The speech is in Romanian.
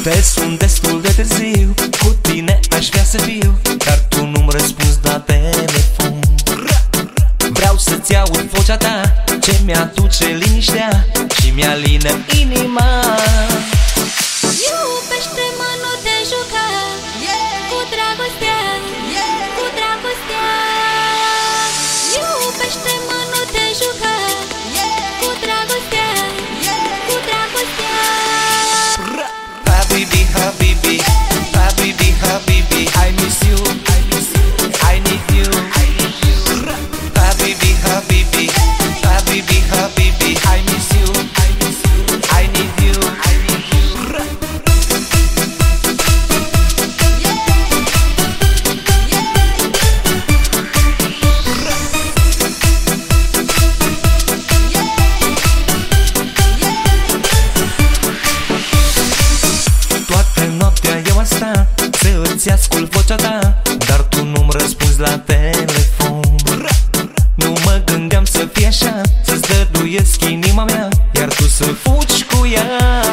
Te sun destul de târziu, cu tine aș vrea să fiu, dar tu nu-mi răspunzi la telefon. Vreau să-ți aud vocea ta, ce mi-aduce liniștea și mi-alină inima. Iubește-mă, nu te juca cu dragostea, cu dragostea. Iubește-mă, nu te juca cu dragostea, cu dragostea. Habibi, habibi, habibi, habibi, I miss you, I need you. Habibi, habibi, habibi, habibi, I miss you, I need you. Toată noaptea eu am stat să îți ascult vocea ta, dar tu nu-mi răspunzi la telefon. Nu mă gândeam să fie așa, să-ți dăduiesc inima mea, iar tu să fugi cu ea.